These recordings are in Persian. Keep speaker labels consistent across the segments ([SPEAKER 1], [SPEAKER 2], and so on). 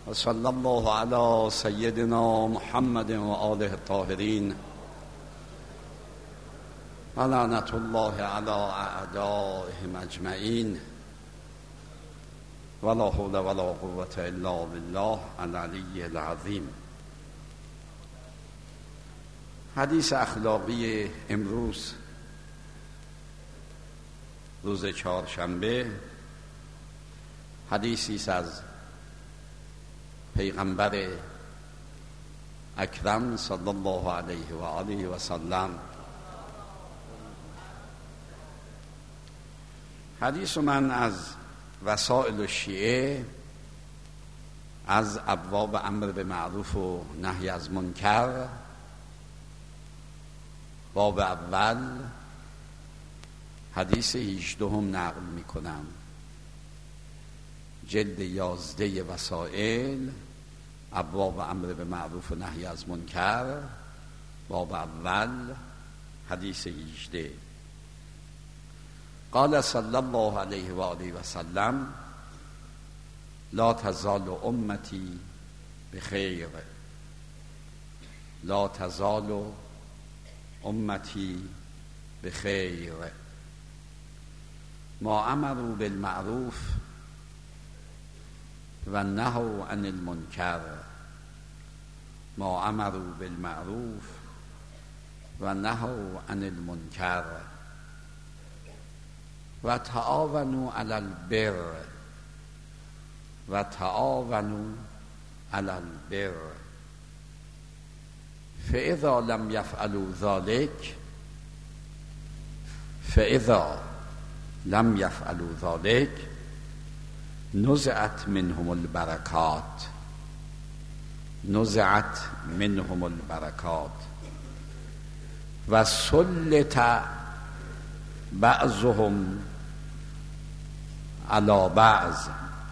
[SPEAKER 1] و صلی الله علی سیدنا محمد و آله الطاهرین و لعنت الله علی اعدائهم اجمعین و لا حول ولا قوة الا بالله العلی العظیم. حدیث اخلاقی امروز روز چهارشنبه حدیثی است از پیغمبر اکرم صلی الله علیه و آله و سلم. حدیث من از وسائل الشیعه، از ابواب امر به معروف و نهی از منکر، باب اول حدیث 18 نقل می کنم. جلد 11 وسائل، ابواب امر به معروف و نهی از منکر، باب اول حدیث 18. قال صلی الله علیه و آله و سلم: لا تزال امتی بخیر، لا تزال امتی بخیر ما امروا بالمعروف و نهوا عن المنکر، ما امروا بالمعروف و نهوا عن المنکر و تعاونوا علی البر و تعاونوا علی البر فاذا لم يفعلوا ذلك فاذا لم يفعلوا ذلك نزعت منهم البرکات، نزعت منهم البرکات و سلط بعضهم علی بعض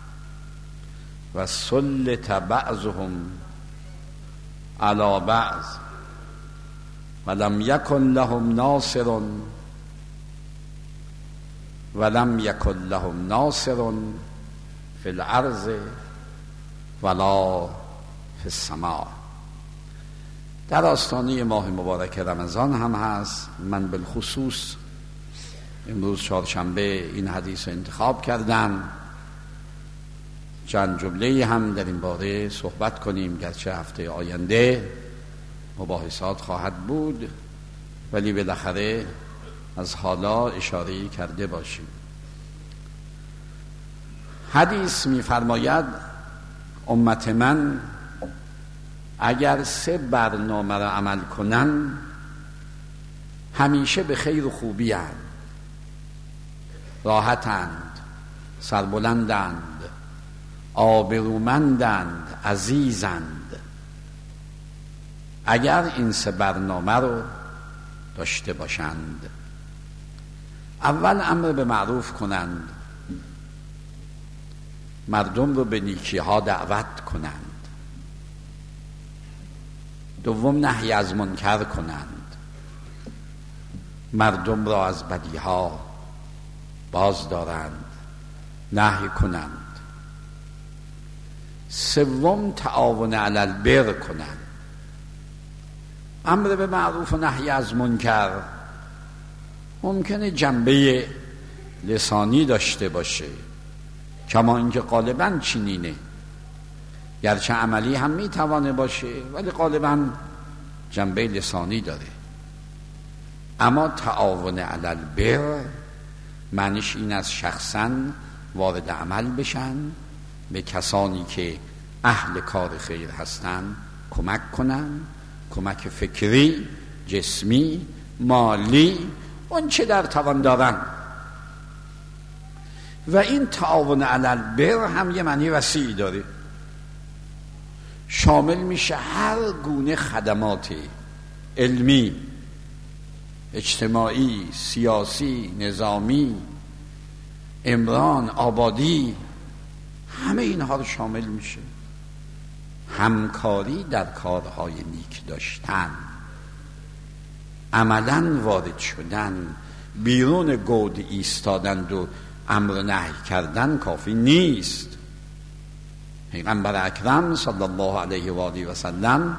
[SPEAKER 1] و سلط بعضهم علی بعض ولم یکن لهم ناصر ولم یکن لهم ناصر فی الارض ولا فی السماء. در آستانه ماه مبارک رمضان هم هست. من بالخصوص امروز چهارشنبه این حدیث رو انتخاب کردم چند جمله هم در این باره صحبت کنیم، گرچه هفته آینده مباحثات خواهد بود، ولی بالاخره از حالا اشاره کرده باشیم. حدیث می‌فرماید امت من اگر 3 برنامه را عمل کنن همیشه به خیر و خوبی اند، راحتند، سربلندند، آبرومندند، عزیزند. اگر این 3 برنامه رو داشته باشند: اول امر به معروف کنند، مردم رو به نیکی ها دعوت کنند. دوم نهی از منکر کنند، مردم را از بدی ها باز دارند، نهی کنند. سوم تعاون علی البر کنند. امر به معروف و نهی از منکر ممکنه جنبه لسانی داشته باشه، کما اینکه غالباً چنینه، گرچه عملی هم میتوانه باشه ولی غالباً جنبه لسانی داره. اما تعاون علی البر معنیش این از شخصاً وارد عمل بشن، به کسانی که اهل کار خیر هستن کمک کنن، کمک فکری، جسمی، مالی، اون چه در توان دارن. و این تعاون علی البر هم یه معنی وسیعی داره، شامل میشه هر گونه خدمات علمی، اجتماعی، سیاسی، نظامی، عمران، آبادی، همه اینها رو شامل میشه. همکاری در کارهای نیک داشتن، عملاً وارد شدن، بیرون گود ایستادن و امر نهی کردن کافی نیست. پیغمبر اکرم صلی الله علیه و آله و سلم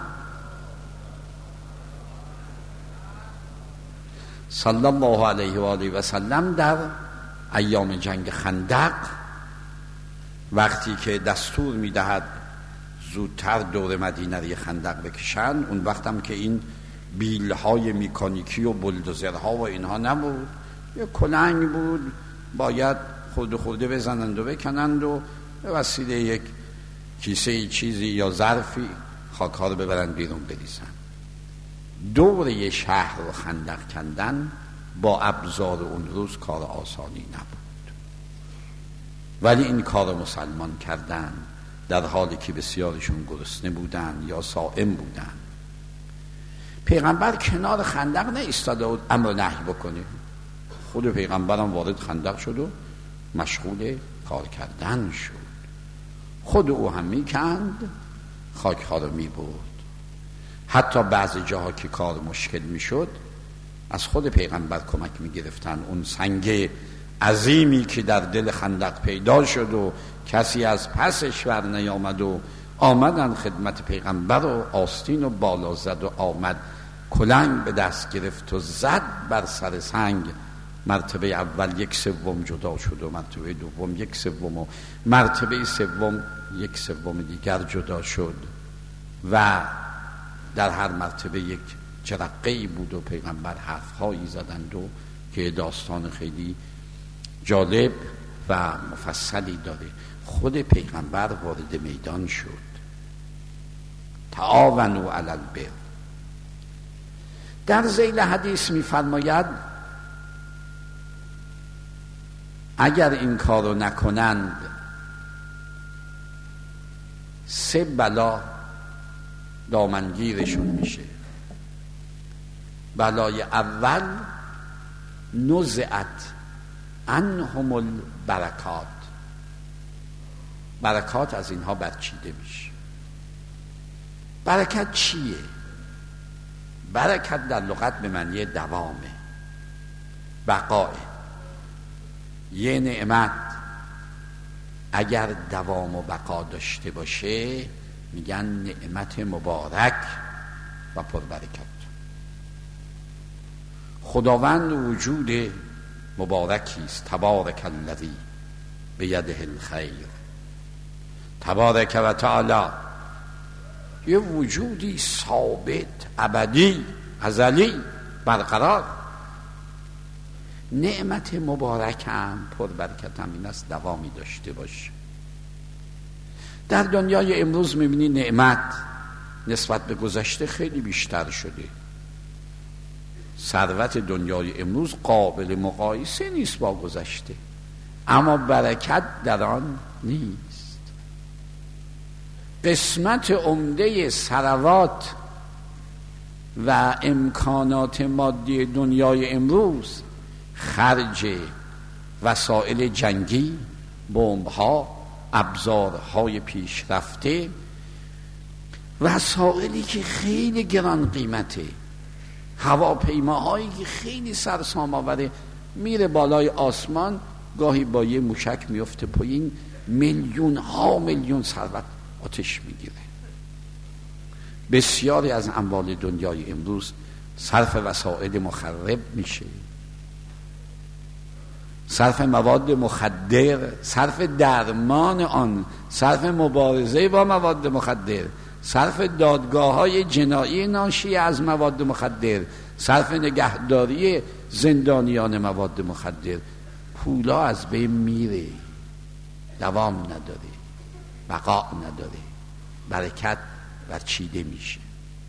[SPEAKER 1] صلی الله علیه و آله و سلم در ایام جنگ خندق وقتی که دستور میدهد زودتر دور مدینه ری خندق بکشن، اون وقتم که این بیلهای میکانیکی و بلدوزرها و اینها نبود، یه کلنگ بود باید خورده بزنند و بکنند و به وسیله یک کیسه چیزی یا ظرفی خاک‌ها رو ببرند بیرون بریزن. دوره شهر رو خندق کندن با ابزار اون روز کار آسانی نبود، ولی این کار مسلمان کردن در حالی که بسیارشون گرسنه بودن یا صائم بودن. پیغمبر کنار خندق نایستاده بود امر نهی بکنه، خود پیغمبرم وارد خندق شد و مشغول کار کردن شد. خود او هم میکند، خاک‌ها رو میبرد. حتی بعضی جاها که کار مشکل میشد از خود پیغمبر کمک میگرفتن. اون سنگ عظیمی که در دل خندق پیدا شد و کسی از پسش ور نیامد و آمدن خدمت پیغمبر و آستین و بالا زد و آمد، کلنگ به دست گرفت و زد بر سر سنگ. مرتبه اول 1/3 جدا شد و مرتبه دوم 1/3 و مرتبه سوم 1/3 دیگر جدا شد و در هر مرتبه یک جرقه‌ای بود و پیغمبر حرف‌هایی زدند و که داستان خیلی جالب و مفصلی داره. خود پیغمبر وارد میدان شد. تعاونوا علی البر. در ذیل حدیث می‌فرماید اگر این کارو نکنند 3 بلا دامنگیرشون میشه. بلای اول نزعت عنهم البرکات، برکات از اینها برچیده میشه. برکت چیه؟ برکت در لغت به معنی دوامه، بقاه. یه نعمت اگر دوام و بقا داشته باشه میگن نعمت مبارک و پربرکت. خداوند وجود مبارکی است. تبارک الذی بیده الخیر، تبارک و تعالی. یه وجودی ثابت، ابدی، ازلی، برقرار. نعمت مبارکم پربرکتم این است دوامی داشته باشه. در دنیای امروز میبینی نعمت نسبت به گذشته خیلی بیشتر شده. ثروت دنیای امروز قابل مقایسه نیست با گذشته، اما برکت در آن نیست. قسمت عمده ثروات و امکانات مادی دنیای امروز خرج وسایل جنگی، بمب‌ها، ابزارهای پیشرفته، وسایلی که خیلی گران قیمته، هواپیماهایی که خیلی سرسام آوره، میره بالای آسمان، گاهی با یه موشک میفته پایین، میلیون ها میلیون ثروت آتش میگیره. بسیاری از اموال دنیای امروز صرف وسایل مخرب میشه، صرف مواد مخدر، صرف درمان آن، صرف مبارزه با مواد مخدر، صرف دادگاه‌های جنایی ناشی از مواد مخدر، صرف نگهداری زندانیان مواد مخدر. پولا از بین میره، دوام نداره، بقا نداره، برکت برچیده میشه.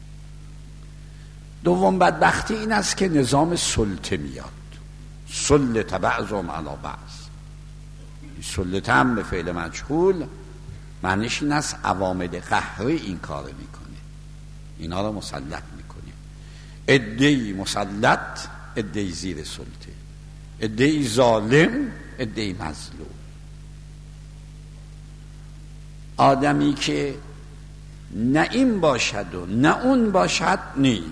[SPEAKER 1] دوم بدبختی این است که نظام سلطه میاد. سلط بعضهم علی بعض. سلطه هم به فعل مجهول معنیش این است عوامل قهری این کار میکنه، اینا رو مسلط میکنه. عده‌ای مسلط، عده‌ای زیر سلطه، عده‌ای ظالم، عده‌ای مظلوم. آدمی که نه این باشد و نه اون باشد نیست.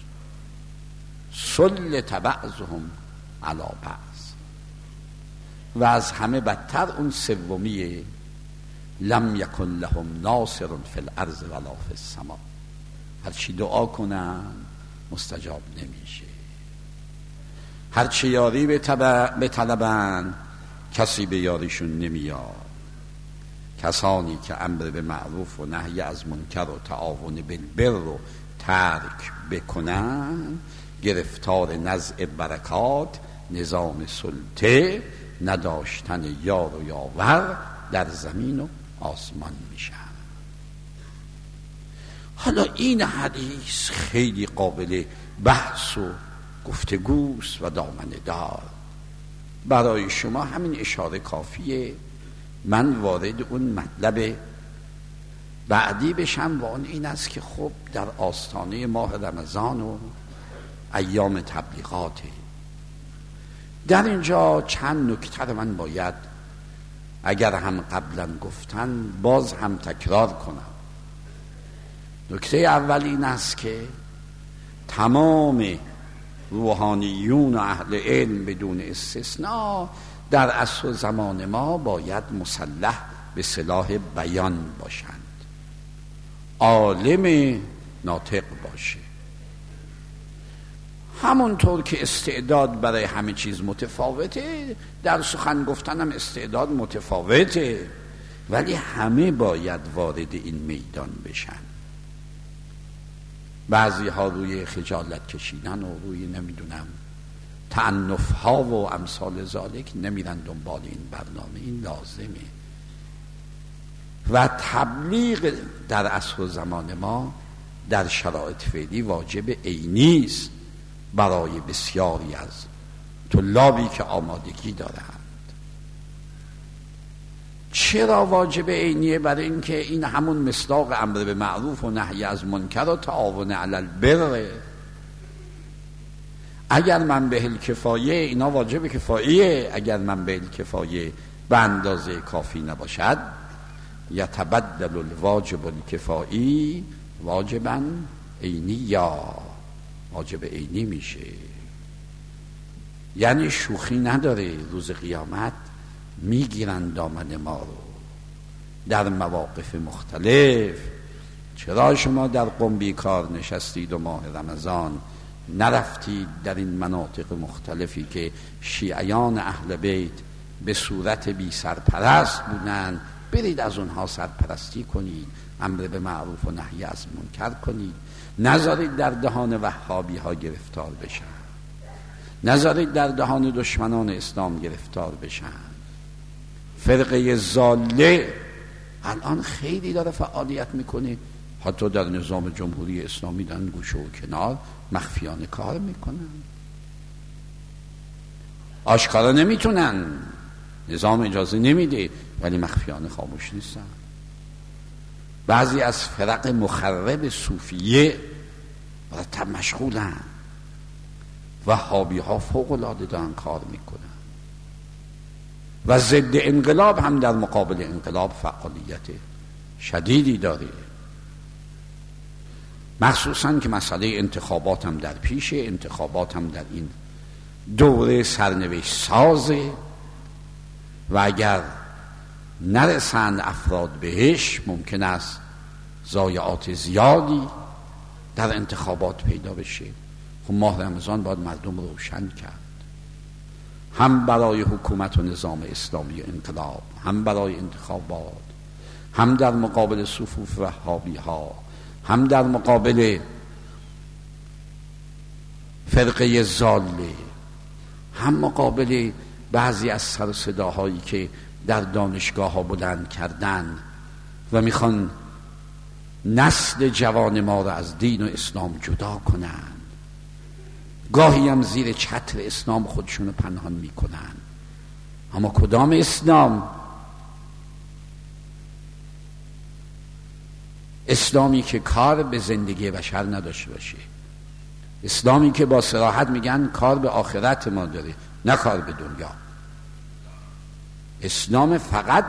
[SPEAKER 1] سلط بعضهم علی بعض. و از همه بدتر اون سومیه لم یکن لهم ناصر فی الارض ولا فی السماء. هرچی دعا کنن مستجاب نمیشه، هرچی یاری بطلبن کسی به یاریشون نمیاد. کسانی که امر به معروف و نهی از منکر و تعاون بالبر رو ترک بکنن گرفتار نزع برکات، نظام سلطه، نداشتن یار و یاور در زمین و آسمان میشن. حالا این حدیث خیلی قابل بحث و گفتگوست و دامنه دار. برای شما همین اشاره کافیه من وارد اون مطلب بعدی بشم و اون این است که خب در آستانه ماه رمضان و ایام تبلیغاته. در اینجا چند نکته رو من باید اگر هم قبلا گفتن باز هم تکرار کنم. نکته اول این است که تمام روحانیون و اهل علم بدون استثناء در عصر زمان ما باید مسلح به سلاح بیان باشند، عالم ناطق باشه. همونطور که استعداد برای همه چیز متفاوته، در سخن گفتن هم استعداد متفاوته، ولی همه باید وارد این میدان بشن. بعضی ها روی خجالت کشیدن و روی نمیدونم تعنف ها و امثال ذالک نمیرن دنبال این برنامه. این لازمه و تبلیغ در عصر زمان ما در شرایط فعلی واجب عینی است برای بسیاری از طلابی که آمادگی دارند. چرا واجب عینیه؟ برای اینکه این همون مصداق امر به معروف و نهی از منکر و تعاون علی البر. اگر من به الکفایه اینا واجب کفاییه، اگر من به الکفایه به اندازه کافی نباشد یتبدل الواجب الکفایی واجبا عینی، یا واجب عینی میشه. یعنی شوخی نداره، روز قیامت میگیرن دامن ما رو در مواقف مختلف. چرا شما در قم بیکار نشستید و ماه رمضان نرفتید در این مناطق مختلفی که شیعیان اهل بیت به صورت بی سرپرست بودن؟ برید از اونها سرپرستی کنید، امر به معروف و نهی از منکر کنید. نذارید در دهان وهابی ها گرفتار بشن، نذارید در دهان دشمنان اسلام گرفتار بشن. فرقه ضاله الان خیلی داره فعالیت میکنه، حتی در نظام جمهوری اسلامی دارن گوشه و کنار مخفیانه کار میکنن. آشکارا نمیتونن، نظام اجازه نمیده، ولی مخفیانه خاموش نیستن. بعضی از فرق مخرب صوفیه مرتب مشغولن، وهابی ها فوق العاده دارن کار میکنن و ضد انقلاب هم در مقابل انقلاب فعالیت شدیدی داره. مخصوصا که مسئله انتخابات هم در پیشه، انتخابات هم در این دوره سرنوشت سازه و اگر نرسند افراد بهش ممکن است ضایعات زیادی در انتخابات پیدا بشه. خب ماه رمضان باید مردم روشن کرد، هم برای حکومت و نظام اسلامی و انقلاب، هم برای انتخابات، هم در مقابل صفوف وهابی ها، هم در مقابل فرقه ضاله، هم مقابل بعضی از سر صداهایی که در دانشگاه ها بلند کردن و میخوان نسل جوان ما را از دین و اسلام جدا کنن. گاهی هم زیر چتر اسلام خودشونو پنهان میکنن. اما کدام اسلام؟ اسلامی که کار به زندگی بشر نداشته باشه، اسلامی که با صراحت میگن کار به آخرت ما داره نه کار به دنیا. اسلام فقط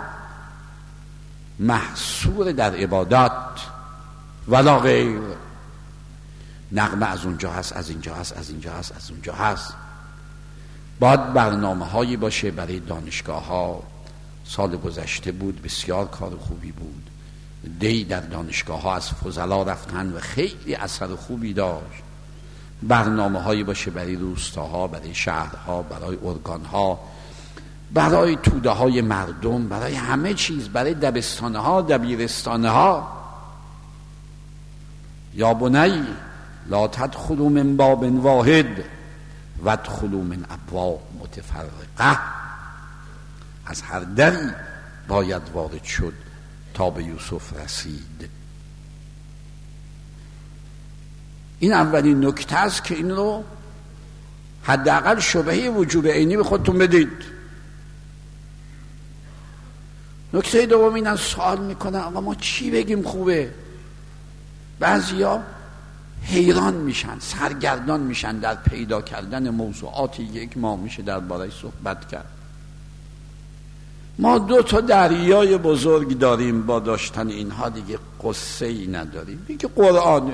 [SPEAKER 1] محصور در عبادات ولا غیر. نغمه از اونجا هست، از اینجا هست، از اینجا هست، از اونجا هست. باید برنامه هایی باشه برای دانشگاه ها، سال گذشته بود، بسیار کار خوبی بود. دی در دانشگاه ها از فضلا رفتن و خیلی اثر خوبی داشت. برنامه هایی باشه برای روستاها، برای شهرها، برای ارگانها، برای توده های مردم، برای همه چیز، برای دبستانه ها، دبیرستانه ها. یا بنی لا تدخلوا من باب واحد وادخلوا من ابواب متفرقه. از هر دری باید وارد شد تا به یوسف رسید. این اولین نکته است که این رو حداقل شبهه وجوب عینی به خودتون بدید. نکته دوم این از سوال میکنن آقا ما چی بگیم خوبه؟ بعضیا حیران میشن، سرگردان میشن در پیدا کردن موضوعاتی یک ما میشه درباره‌اش صحبت کرد. ما 2 دریای بزرگ داریم، با داشتن اینها دیگه قصه ای نداریم. یکی قرآنه.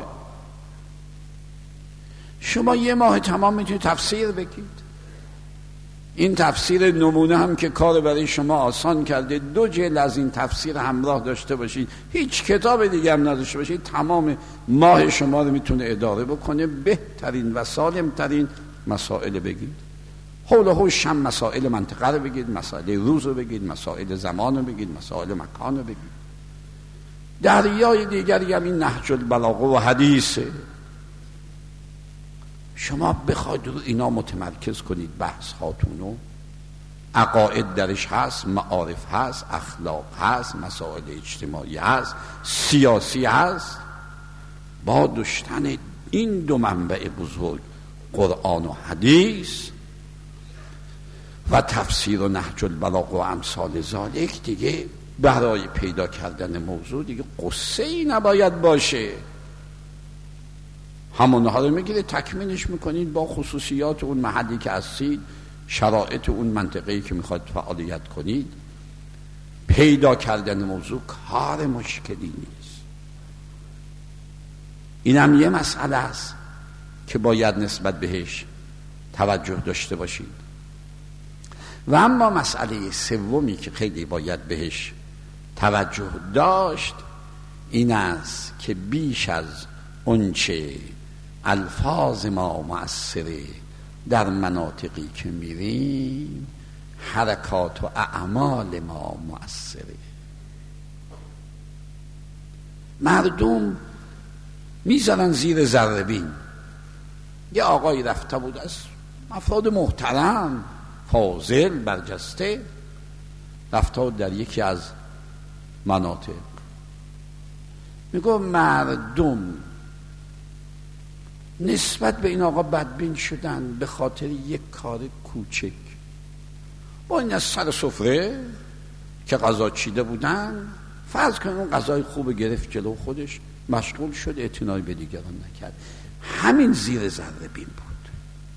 [SPEAKER 1] شما 1 ماه تمام میتونید تفسیر بگید. این تفسیر نمونه هم که کار برای شما آسان کرده، 2 جلد از این تفسیر همراه داشته باشید، هیچ کتاب دیگه هم نداشته باشید، تمام ماه شما رو میتونه اداره بکنه. بهترین و سالمترین مسائل بگید، حول و حوش هم مسائل منطقه رو بگید، مسائل روز رو بگید، مسائل زمان رو بگید، مسائل مکان رو بگید. دریای دیگری هم این نهج البلاغه و حدیثه. شما بخواید رو اینا متمرکز کنید، بحث هاتونو، عقاید درش هست، معارف هست، اخلاق هست، مسائل اجتماعی هست، سیاسی هست. با داشتن این 2 منبع بزرگ، قرآن و حدیث و تفسیر و نهج البلاغه و امثال ذالک، دیگه برای پیدا کردن موضوع دیگه قصه ای نباید باشه. همونها رو میگیره تکمیلش میکنید با خصوصیات اون محلی که هستید، شرایط اون منطقه‌ای که میخواید فعالیت کنید. پیدا کردن موضوع کار مشکلی نیست. اینم یه مسئله است که باید نسبت بهش توجه داشته باشید. و اما مسئله سومی که خیلی باید بهش توجه داشت این است که بیش از اونچه الفاظ ما مؤثره در مناطقی که میریم، حرکات و اعمال ما مؤثره. مردم میذارن زیر ذره بین. یه آقایی رفته بود از افراد محترم، فاضل، برجسته، رفته بود در یکی از مناطق، میگو مردم نسبت به این آقا بدبین شدن به خاطر یک کار کوچک. با این از سر سفره که غذا چیده بودن، فرض کنید اون غذای خوب گرفت جلو خودش، مشغول شد، اعتنایی به دیگران نکرد. همین زیر ذره بین بود.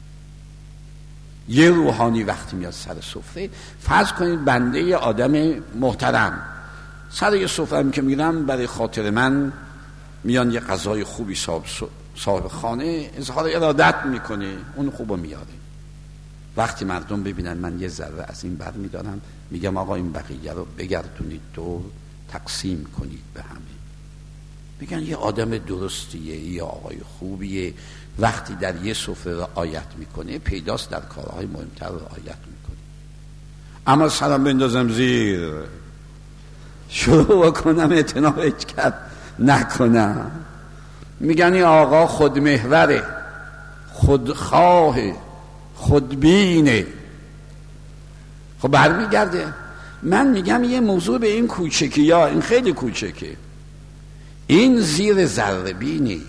[SPEAKER 1] یه روحانی وقتی میاد سر سفره، فرض کنید بنده یه آدم محترم سر یه سفره هم که میرم برای خاطر من میان یه غذای خوبی صاحب خانه اظهار ارادت میکنه، اون خوبو میاره. وقتی مردم ببینن من یه ذره از این بر میدارم، میگم آقا این بقیه رو بگردونید دور، تقسیم کنید به همه. میگن یه آدم درستیه، یه آقای خوبیه. وقتی در یه سفره رعایت میکنه، پیداست در کارهای مهمتر رعایت میکنه. اما سرم بندازم زیر، شروع کنم اعتنا نکنم، میگن این آقا خودمحوره، خودخواهه، خودبینه. خب برمیگرده. من میگم یه موضوع به این کوچکی، یا این خیلی کوچکه، این زیر ذره بینی.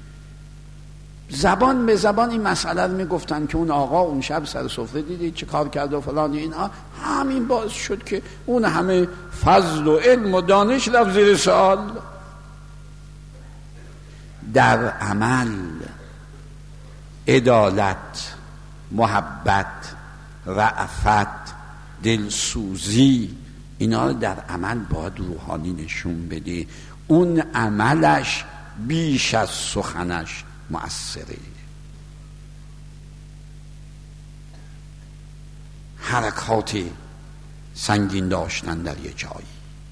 [SPEAKER 1] زبان به زبان این مسئله رو میگفتن که اون آقا اون شب سر سفره دیدید چه کار کرد و فلان، اینا همین باعث شد که اون همه فضل و علم و دانش رفت زیر سوال. در عمل عدالت، محبت، رأفت، دلسوزی، اینا در عمل باید روحانی نشون بده. اون عملش بیش از سخنش مؤثره. حرکات سنگین داشتن در یه جایی،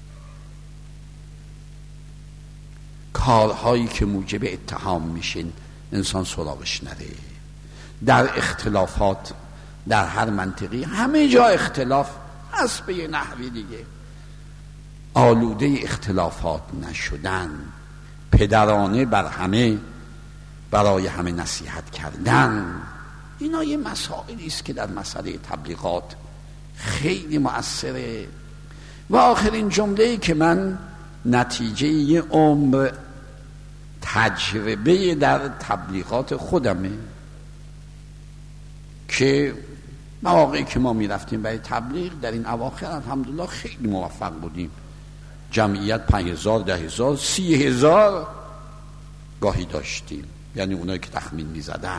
[SPEAKER 1] کارهایی که موجب اتهام میشین انسان سراغش نره. در اختلافات در هر منطقی همه جا اختلاف هست، به یه نحوی دیگه آلوده اختلافات نشدن، پدرانه بر همه برای همه نصیحت کردن، اینا یه مسائلی است که در مسئله تبلیغات خیلی مؤثره. و آخرین جمله‌ای که من نتیجه یه عمر تجربه در تبلیغات خودمه که مواقعی که ما میرفتیم برای تبلیغ در این اواخر الحمدلله خیلی موفق بودیم، جمعیت 5000 10000 30,000 گاهی داشتیم، یعنی اونایی که تخمین میزدن.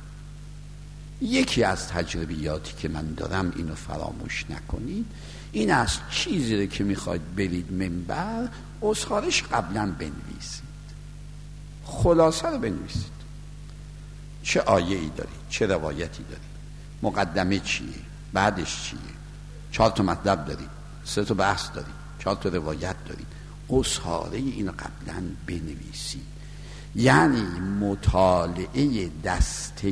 [SPEAKER 1] یکی از تجربیاتی که من دارم، اینو فراموش نکنید، این است چیزی رو که میخواید برید منبر عذرخواهیش قبلا بنویسید، خلاصه رو بنویسید، چه آیه‌ای دارید، چه روایتی دارید، مقدمه چیه، بعدش چیه، 4 تا مطلب دارید، 3 تا بحث دارید، 4 تا روایت دارید، عذرخواهی این قبلا بنویسید. یعنی مطالعه دست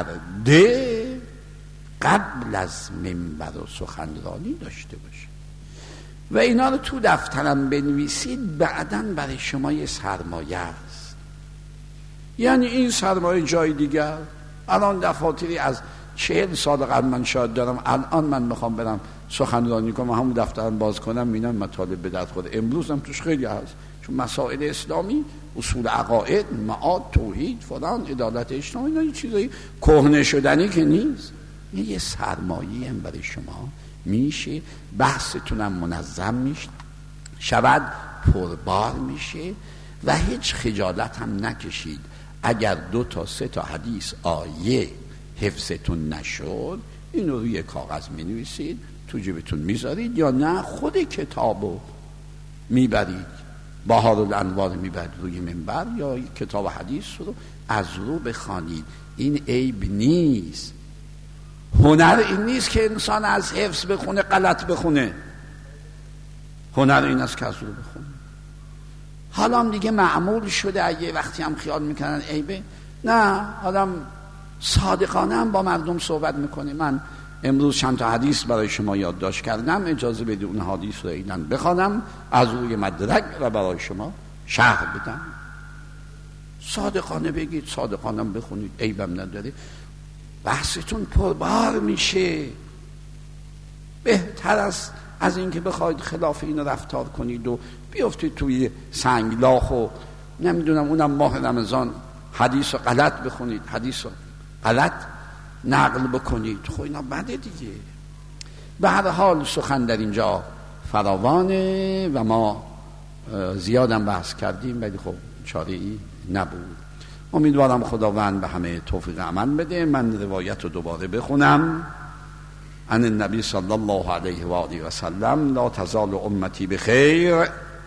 [SPEAKER 1] کرده قبل از منبر و سخنرانی داشته باشه و اینا رو تو دفترم بنویسید. بعداً برای شما یه سرمایه است. یعنی این سرمایه جای دیگر، الان دفاتری از 40 سال قبل من شاید دارم، الان من میخوام برم سخنرانی کنم همون دفترم باز کنم میبینم مطالب به درد خود. امروز هم توش خیلی هست، چون مسائل اسلامی، اصول عقاید، معاد، توحید، فلان، عدالت اجتماعی، اینا چیزایی کهنه شدنی که نیست. یه سرمایه هم برای شما میشه، بحثتونم منظم میشه، شود پربار میشه و هیچ خجالت هم نکشید اگر 2 تا 3 تا حدیث آیه حفظتون نشد، اینو روی کاغذ مینویسید، تو جیبتون میذارید، یا نه خود کتابو میبرید، بهار الانوار میبرید روی منبر، یا کتاب حدیث رو از رو بخوانید. این عیب نیست. هنر این نیست که انسان از حفظ بخونه غلط بخونه، هنر این است که از رو بخونه. حالا هم دیگه معمول شده، یه وقتی هم خیال میکنن عیبه، نه، آدم صادقانه هم با مردم صحبت میکنه. من امروز چند تا حدیث برای شما یادداشت کردم، اجازه بدید اون حدیث رو اینن بخوانم از روی مدرک و برای شما شرح بدم. صادقانه بگید، صادقانه بخونید، عیبم نداره، بحثتون پربار میشه. بهتر از این که بخواید خلاف این رفتار کنید و بیافتید توی سنگلاخ و نمیدونم اونم ماه رمضان حدیث رو غلط بخونید، حدیث رو غلط نقل بکنید. خب اینا بده دیگه. به هر حال سخن در اینجا فراوانه و ما زیادم بحث کردیم، ولی خب چاره‌ای نبود. امیدوارم خداوند به همه توفیق عمل بده. من روایت رو دوباره بخونم. عن النبی صلی الله علیه و آله و سلم: لا تزال امتی بخیر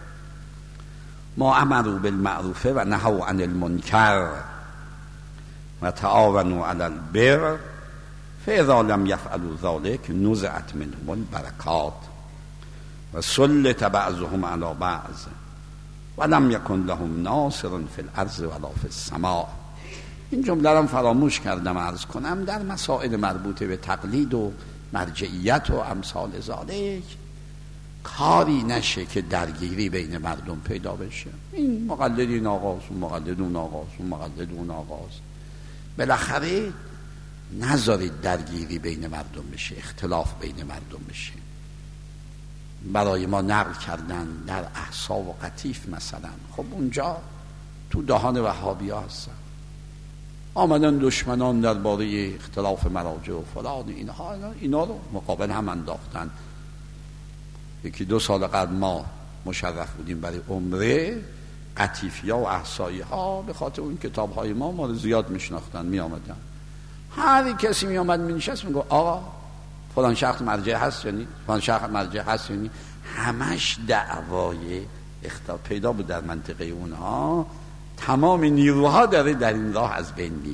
[SPEAKER 1] ما امروا بالمعروف و نهوا عن المنکر و تعاونوا علی البر فاذا لم یفعلوا ذلک نزعت منهم البرکات و سلط بعضهم علی بعض و لم یکن لهم ناصر فی الارض ولا فی السماء. این جمله رو فراموش کردم عرض کنم. در مسائل مربوطه به تقلید و مرجعیت و امثال ذالک کاری نشه که درگیری بین مردم پیدا بشه. این مقلد این آقاست، اون مقلد اون آقاست، اون مقلد اون آقاست. بالاخره نذارید درگیری بین مردم بشه، اختلاف بین مردم بشه. برای ما نقل کردن در احساب و قطیف مثلا، خب اونجا تو دهان وهابی ها هستن، آمدن دشمنان درباره اختلاف مراجع و فلان اینا رو مقابل هم انداختن. 1-2 سال قبل ما مشرف بودیم برای عمره، قطیفی ها و احسایی ها به خاطر اون کتاب های ما رو زیاد میشناختن، می آمدن. هر کسی می آمد می نشست می گفت آقا فلان شخص مرجع هست یا نی، فلان شخص مرجع هست یا نی. همش دعوای اختلاف پیدا بود در منطقه اونها. تمام نیروها داره در این راه از بین میره.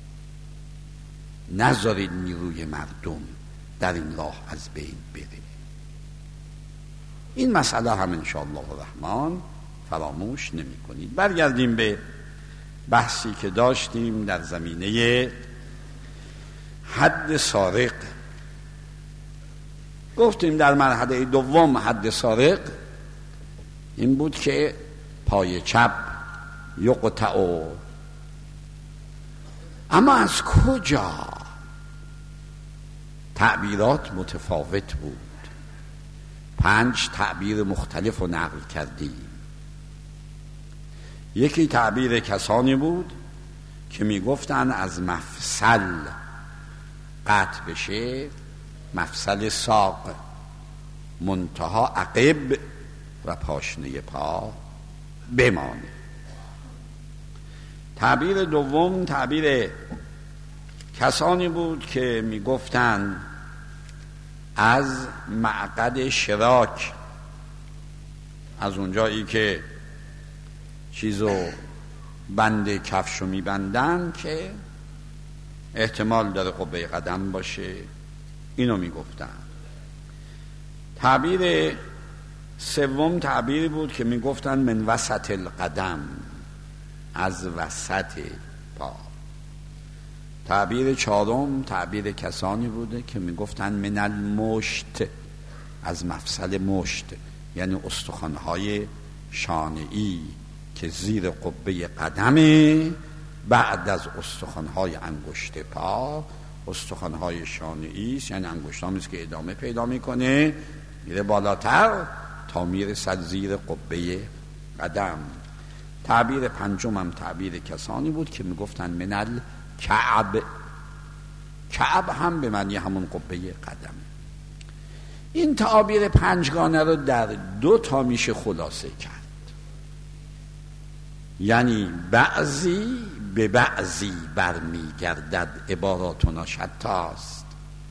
[SPEAKER 1] نذارید نیروی مردم در این راه از بین بره. این مسئله هم انشاءالله الرحمن فراموش نمی کنید. برگردیم به بحثی که داشتیم در زمینه حد سارق. گفتیم در مرحله دوم حد سارق این بود که پای چپ یقطع. اما از کجا؟ تعبیرات متفاوت بود. 5 تعبیر مختلف رو نقل کردیم. یکی تعبیر کسانی بود که میگفتن از مفصل قطع بشه، مفصل ساق، منتها عقب و پاشنه پا بمانه. تعبیر دوم تعبیر کسانی بود که میگفتن از معقد شراک، از اونجایی که چیزو بند کفشو میبندن که احتمال داره قبه قدم باشه، اینو میگفتن. تعبیر سوم تعبیری بود که میگفتن من وسط القدم، از وسط پا. تعبیر چهارم تعبیر کسانی بوده که میگفتن من المشت، از مفصل مشت، یعنی استخوان‌های شانه‌ای که زیر قبه قدمه، بعد از استخوان‌های انگشت پا استخوان‌های شانه‌ای است، یعنی انگشتام است که ادامه پیدا میکنه میره بالاتر تا میرسد زیر قبه قدم. تعبیر پنجم هم تعبیر کسانی بود که میگفتن من الکعب، کعب هم به معنی همون قبه قدم. این تعابیر پنجگانه رو در 2 تا میشه خلاصه کرد، یعنی بعضی به بعضی برمیگردد، عباراتنا شتاست.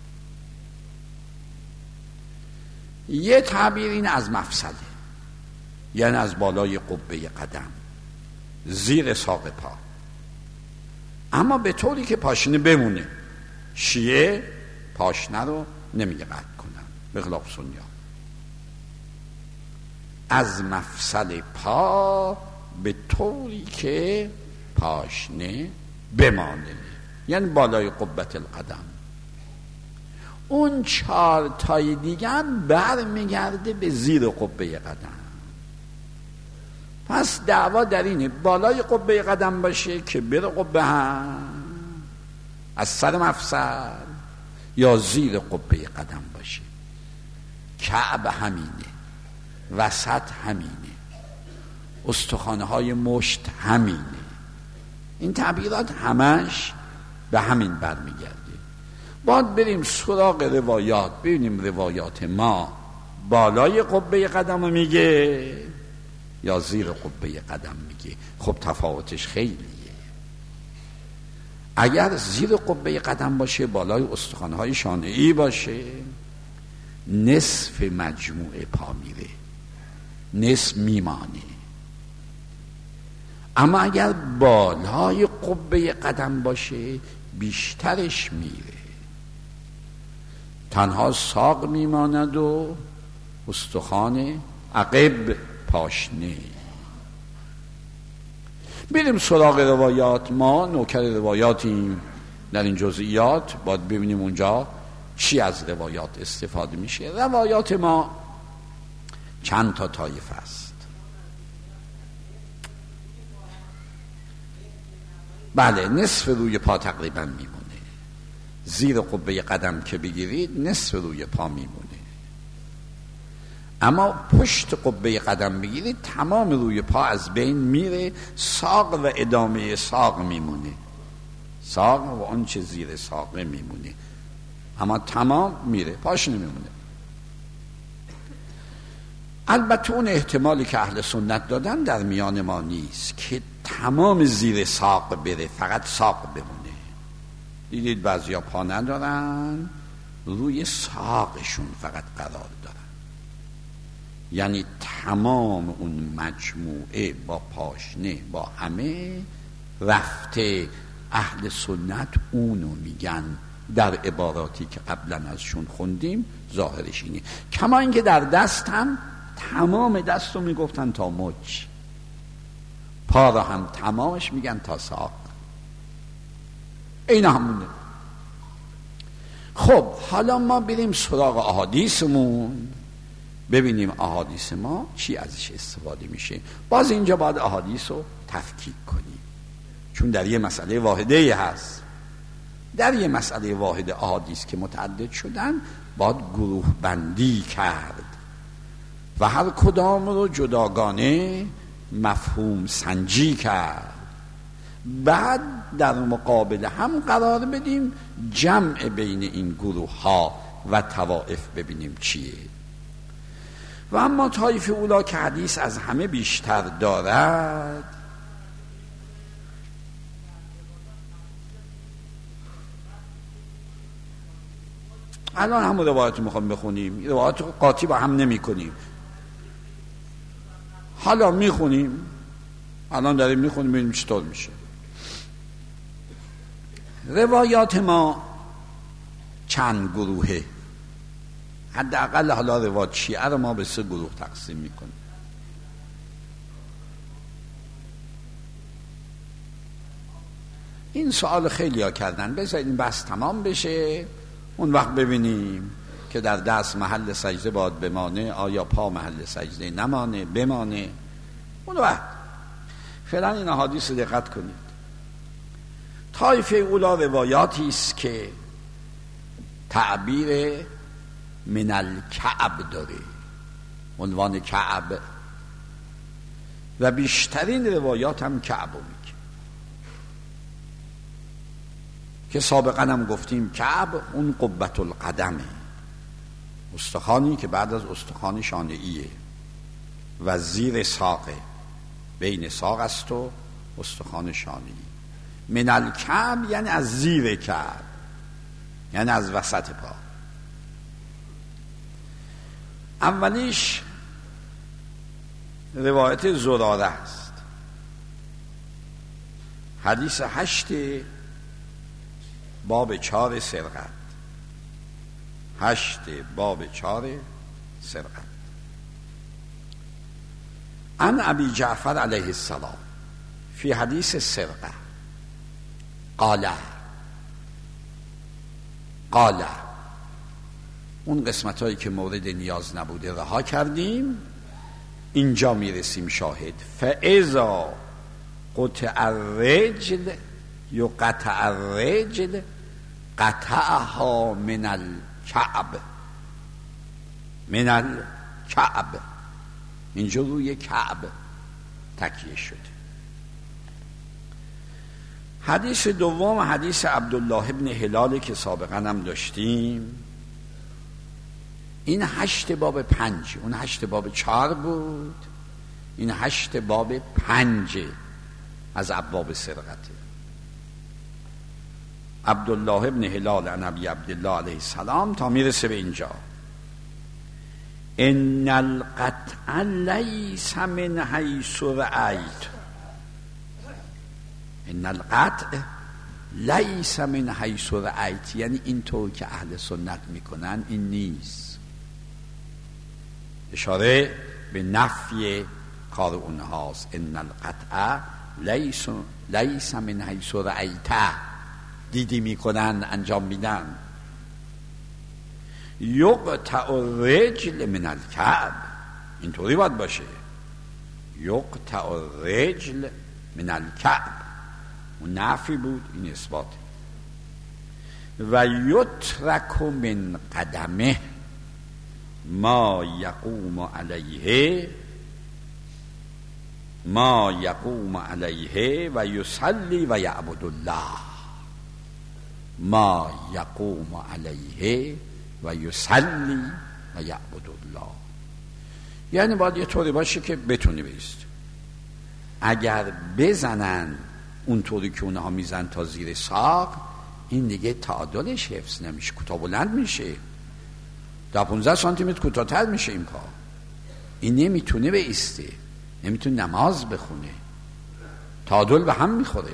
[SPEAKER 1] یه تعبیر این از مفصله، یعنی از بالای قبه قدم زیر ساق پا، اما به طوری که پاشنه بمونه. شیعه پاشنه رو نمیگه قطع کنن، به خلاف سنی ها. از مفصل پا به طوری که پاشنه بمانه، یعنی بالای قبة القدم. اون 4 تای دیگه هم برمیگرده به زیر قبه قدم. پس دعوا در اینه بالای قبه قدم باشه که بره قبه هم از سر مفصل، یا زیر قبه قدم باشه. کعب همینه، وسط همینه، استخوانه های مشت همینه. این تعبیرات همش به همین برمیگرده. باید بریم سراغ روایات، ببینیم روایات ما بالای قبه قدم میگه یا زیر قبه قدم میگه. خب تفاوتش خیلیه. اگر زیر قبه قدم باشه، بالای استخوان‌های شانه‌ای باشه، نصف مجموعه پا میره، نصف میمانه. اما اگر بالای قبه قدم باشه بیشترش میره، تنها ساق میماند و استخوان عقب پاشنه. بریم سراغ روایات. ما نوکر روایاتیم در این جزئیات، باید ببینیم اونجا چی از روایات استفاده میشه. روایات ما چند تا طایفه است. بله، نصف روی پا تقریبا میمونه. زیر قبه قدم که بگیرید نصف روی پا میمونه. اما پشت قبه قدم بگیرید تمام روی پا از بین میره، ساق و ادامه ساق میمونه، ساق و اون چه زیر ساق میمونه، اما تمام میره، پاش نمیمونه. البته اون احتمالی که اهل سنت دادن در میان ما نیست که تمام زیر ساق بره، فقط ساق بمونه. دیدید بعضیا پا ندارن، روی ساقشون فقط قرار دارن، یعنی تمام اون مجموعه با پاشنه با همه رفته. اهل سنت اونو میگن در عباراتی که قبلا ازشون خوندیم، ظاهرش اینه. کما اینکه در دست هم تمام دست رو میگفتن تا مچ، پا را هم تمامش میگن تا ساق. این همونه. خب حالا ما بریم سراغ احادیثمون، ببینیم احادیث ما چی ازش استفاده میشه. باز اینجا باید احادیث رو تفکیک کنیم، چون در یه مسئله واحده هست. در یه مسئله واحد احادیث که متعدد شدن باید گروه بندی کرد و هر کدام رو جداگانه مفهوم سنجی کرد، بعد در مقابل هم قرار بدیم جمع بین این گروه ها و طوائف ببینیم چیه. و اما طایفه اولا که حدیث از همه بیشتر دارد، الان هم روایت میخوام بخونیم، روایت قاطی با هم نمی کنیم، حالا میخونیم، الان داریم میخونیم ببینیم چطور میشه. روایات ما چند گروهه، حداقل حالا روایت شیعه رو ما به 3 گروه تقسیم میکنیم. این سوال خیلی ها کردن، بذارید این بحث تمام بشه اون وقت ببینیم که در دست محل سجده باید بمانه، آیا پا محل سجده نمانه بمانه. اون وقت فعلا این احادیث دقت کنید. طایفه اولا روایاتی است که تعبیر من الکعب داره، عنوان کعب، و بیشترین روایات هم کعب میگه که سابقا هم گفتیم کعب اون قبة القدمه، استخوانی که بعد از استخوان شانه‌ایه و زیر ساقه، بین ساق است و استخوان شانه‌ای. من الکعب یعنی از زیر کعب، یعنی از وسط پا. اولیش روایت زراره است، حدیث 8 باب 4 سرقت، 8 باب 4 سرقت. عن ابی جعفر علیه السلام فی حدیث سرقه قال اون قسمت هایی که مورد نیاز نبوده رها کردیم، اینجا میرسیم شاهد. فاذا قطع الرجل یقطع الرجل قطعها من الكعب، من الكعب، اینجا روی کعب تکیه شده. حدیث دوم حدیث عبدالله ابن هلال که سابقا هم داشتیم، این 8 باب 5، اون 8 باب 4 بود، این 8 باب 5 از ابواب سرقته. عبدالله ابن هلال عن ابی عبدالله علیه السلام تا میرسه به اینجا. ان القطع لیس من حیث رأیت، ان القطع لیس من حیث رأیت، یعنی اینطور که اهل سنت میکنن این نیست، اشاره به نفی کار اونهاست. ان القطع لیس من حیث رأیت، دیدی میکنن انجام میدن. یقطع الرجل من الکعب، اینطوری باید باشه، یقطع الرجل من الکعب، اون نفی بود این اثبات. و یترک من قدمه ما یقوم علیه، ما یقوم علیه و یصلی و یعبد الله، ما یقوم علیه و یصلی و یعبد الله. یعنی باید یه طوری باشه که بتونی بیست. اگر بزنن اونطوری که اونها میزن تا زیر ساق، این دیگه تعادلش حفظ نمیشه، کوتاه بلند میشه، تا 15 سانتی متر کوتاه‌تر میشه این پا، این نمیتونه بایسته، نمیتونه نماز بخونه، تعادل به هم میخوره.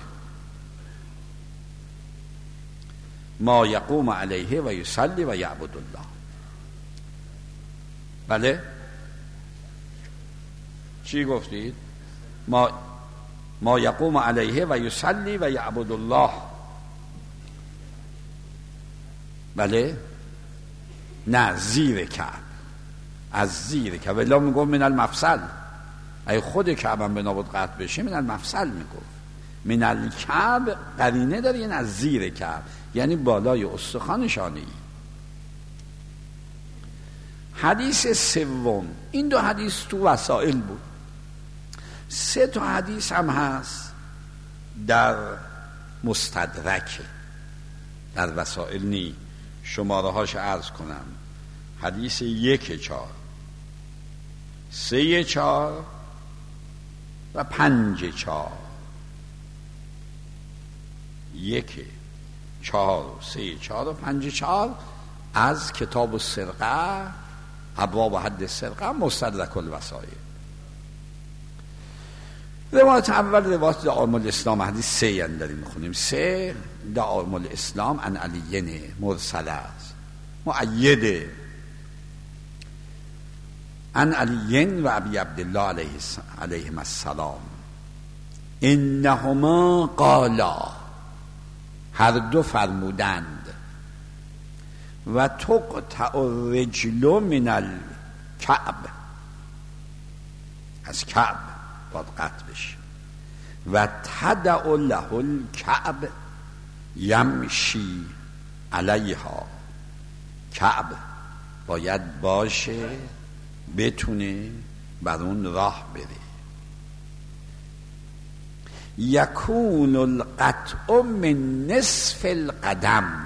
[SPEAKER 1] ما یقوم علیه و یصلی و یعبد الله. بله چی گفتید؟ ما یقوم علیه و یصلی و یعبد الله. بله؟ نه، زیر کعب، از زیر کعب. ولی میگفت من المفصل. ای خود کعب هم بنابود قطع بشه من المفصل میگفت. من الکعب قرینه داره، یعنی از زیر کعب، یعنی بالای استخوان شانه‌ای. حدیث سوم، این دو حدیث تو وسائل بود. 3 تا حدیث هم هست در مستدرک، در وسائل نی. شماره هاش عرض کنم. حدیث 1-4 3-4 و 5-4. 1-4 3-4 و 5-4 از کتاب السرقه، ابواب حد السرقه، مستدرک الوسائل. روایت اول روایت دعائم الاسلام، حدیث 3 یعنی داریم میخونیم. 3 دعائم الاسلام عن علی مرسل است، مؤیده عن علی و ابی عبدالله علیهم السلام انهما قالا، هر دو فرمودند، و تقطع الرجل من الکعب، از کعب باید قطع بشه، و تدع له الکعب یمشی علیها، کعب باید باشه بتونه بر اون راه بره. یکون القطع من نصف القدم.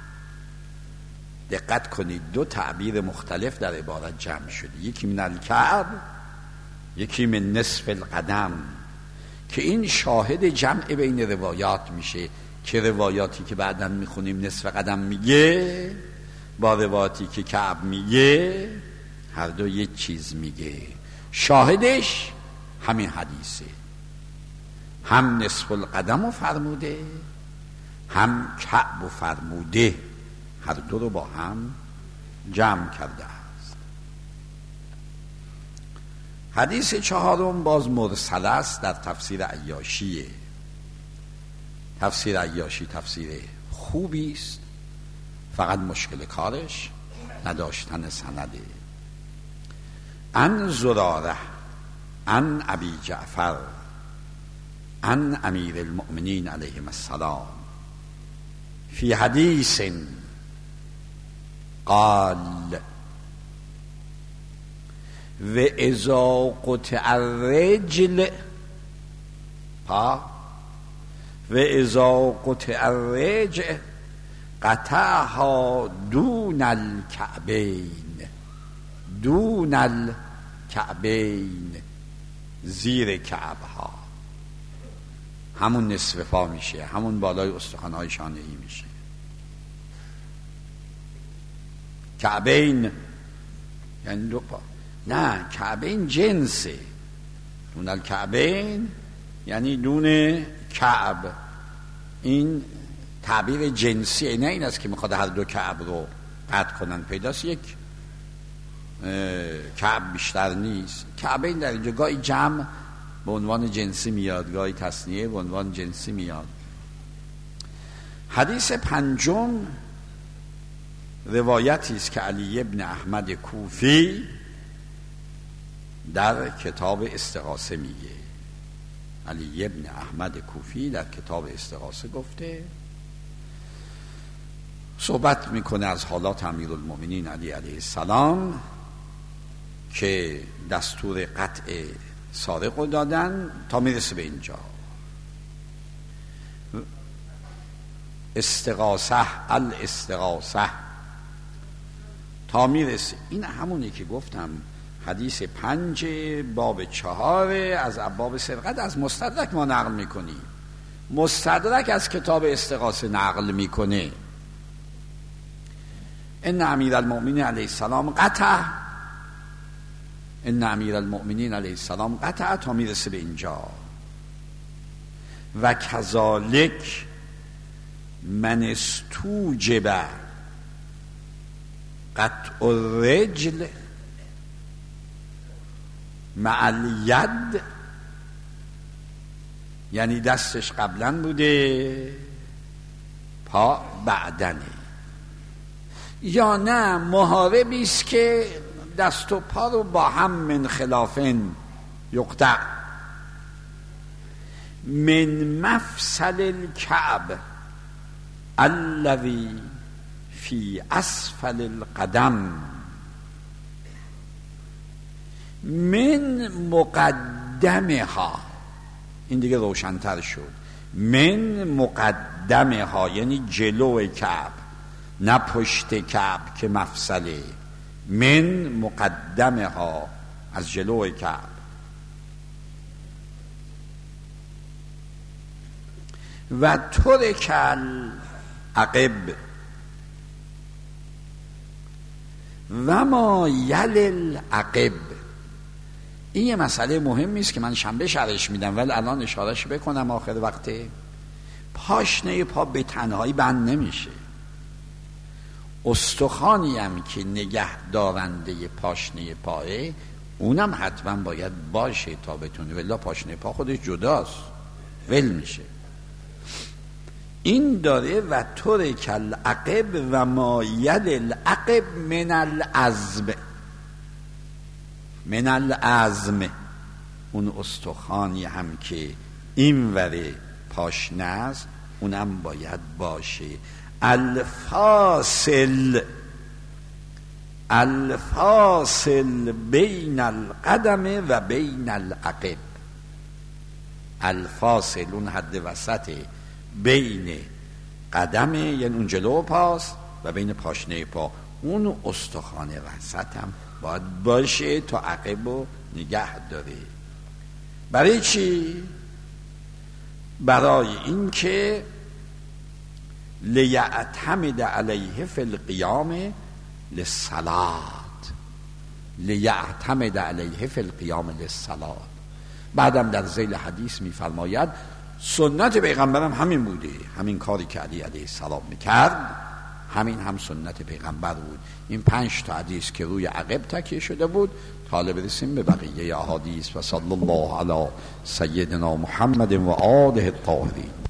[SPEAKER 1] دقت کنید، 2 تعبیر مختلف در عبارت جمع شده، یکی من الکعب، یکی من نصف القدم، که این شاهد جمع بین روایات میشه، که روایاتی که بعداً میخونیم نصف قدم میگه با روایاتی که کعب میگه هر دو یک چیز میگه. شاهدش همین حدیثه، هم نصف القدم رو فرموده هم کعب رو فرموده، هر دو رو با هم جمع کرده است. حدیث 4 باز مرسل است، در تفسیر عیاشیه. تفسیر عیاشی تفسیر خوبی است، فقط مشکل کارش نداشتن سنده. عن زراره عن ابی جعفر عن امیر المؤمنین علیهم السلام فی حدیث قال و اذا قطع الرجل و اذا قطع الرجل قطعها دون الکعبین، دون الکعبین، زیر کعب ها، همون نصف پا میشه، همون بالای استخوان‌های شانه‌ای میشه. کعبین یعنی 2 پا، نه، کعبین جنسه، دون الکعبین یعنی دون کعب، این تعبیر جنسیه، نه این است که میخواد هر 2 کعب رو قطع کنن. پیداست یک کعب بیشتر نیست. کعبین در اینجا گاهی جمع به عنوان جنسی میاد، گاهی تثنیه به عنوان جنسی میاد. حدیث 5 روایتی است که علی ابن احمد کوفی در کتاب استغاثه میگه. علی ابن احمد کوفی در کتاب استغاثه گفته، صحبت میکنه از حالات امیرالمؤمنین علی علیه السلام که دستور قطع سارق رو دادن تا میرسه به اینجا. استغاثه، الاستغاثه، تا میرسه. این همونی که گفتم حدیث 5 باب 4 از ابواب سرقت از مستدرک ما نقل میکنیم. مستدرک از کتاب استغاثه نقل میکنه. ان امیر المؤمنین علیه السلام قطع، ان امیر المؤمنین علیه السلام قطع، تا میرسه به اینجا. و کذالک من استوجب قطع الرجل مع الید یعنی دستش قبلا بوده، پا بعدنه، یا نه محاربی است که دست و پا رو با هم من خلافن یقطع من مفصل الکعب الذی فی اسفل القدم من مقدمها. این دیگه روشن‌تر شد. من مقدمها یعنی جلو کعب، نه پشت کعب که مفصله، من مقدمها از جلو کعب. و ترکل عقب و ما یل العقب. این یه مسئله مهمی است که من شنبه شرحش میدم، ولی الان اشارهش بکنم آخر وقته. پاشنه پا به تنهایی بند نمیشه. استخوانی هم که نگه دارنده پاشنه پاه اونم حتما باید باشه تا بتونه، ولی پاشنه پا خودش جداست، ول میشه. این داره و ترکل عقب و ما یل العقب من العظم. من العظم اون استخوانی هم که این وره پاشنه است اونم باید باشه. الفاصل بین القدم و بین العقب. الفاصل اون حد وسط بین قدم یعنی اون جلو پاست و بین پاشنه پا، اون استخوان وسط هم باید باشه تا عقب رو نگه داره. برای چی؟ برای این که لیعتمد علیه فی القیام للصلاة، لیعتمد علیه فی القیام للصلاة. بعدم در ذیل حدیث میفرماید سنت پیغمبرم همین بوده، همین کاری که علی علیه السلام میکرد همین هم سنت پیغمبر بود. این 5 تا حدیث که روی عقب تکیه شده بود. حالا برسیم به بقیه احادیث. و صلی الله علی سیدنا محمد و آله الطاهرین.